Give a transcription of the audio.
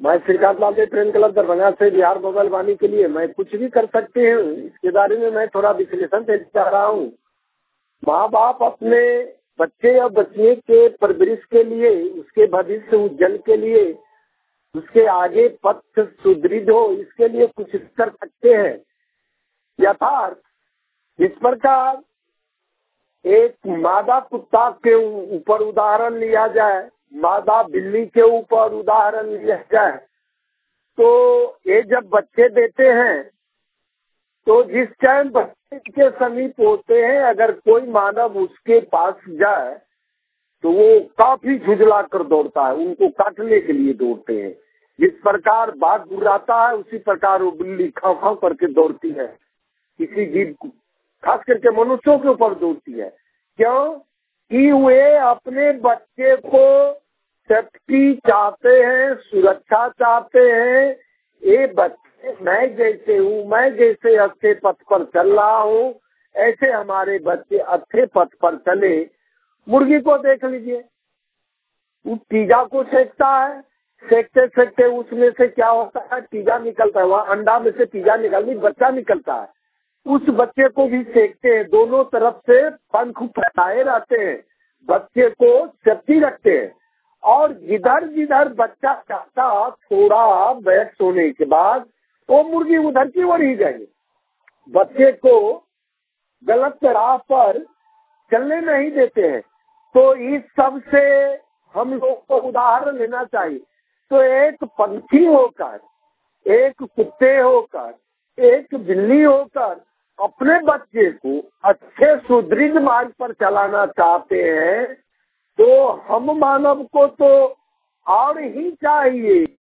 मैं Shrikant Lal train club Darbhanga से Bihar mobile वाणी के लिए मैं कुछ भी कर सकते हैं, इसके बारे में मैं थोड़ा विश्लेषण देना चाह रहा हूँ। माँ बाप अपने बच्चे या बच्चे के परवरिश के लिए, उसके भविष्य उज्जवल के लिए, उसके आगे पथ सुदृढ़ हो, इसके लिए कुछ कर सकते हैं। यथार्थ इस प्रकार एक मादा कुत्ता के ऊपर उदाहरण लिया जाए, मादा बिल्ली के ऊपर उदाहरण लिया जाए, तो ये जब बच्चे देते हैं तो जिस टाइम बच्चे के समीप होते हैं, अगर कोई मानव उसके पास जाए तो वो काफी झुंझला कर दौड़ता है, उनको काटने के लिए दौड़ते हैं। जिस प्रकार बाघ गुर्राता है उसी प्रकार वो बिल्ली खाव खाव करके दौड़ती है, किसी जीव को, खास करके मनुष्यों के ऊपर दौड़ती है। क्यों कि वे अपने बच्चे को सेफ्टी चाहते हैं, सुरक्षा चाहते हैं। ये बच्चे, मैं जैसे हूँ, मैं जैसे अच्छे पथ पर चल रहा हूँ, ऐसे हमारे बच्चे अच्छे पथ पर चले। मुर्गी को देख लीजिए, वो टीजा को सेकता है, सेकते सेकते उसमें से क्या होता है, टीजा निकलता है, वहाँ अंडा में से टीजा निकलनी, बच्चा निकलता है। उस बच्चे को भी सेकते हैं, दोनों तरफ से पंख फैलाए रहते हैं, बच्चे को सेफ्टी रखते हैं। और जिधर जिधर बच्चा चाहता, थोड़ा बैठ सोने के बाद वो मुर्गी उधर की ओर ही जाएगी, बच्चे को गलत राह पर चलने नहीं देते हैं। तो इस सब से हम लोग को उदाहरण लेना चाहिए। तो एक पंछी होकर, एक कुत्ते होकर, एक बिल्ली होकर अपने बच्चे को अच्छे सुदृढ़ मार्ग पर चलाना चाहते हैं, तो हम मानव को तो और ही चाहिए।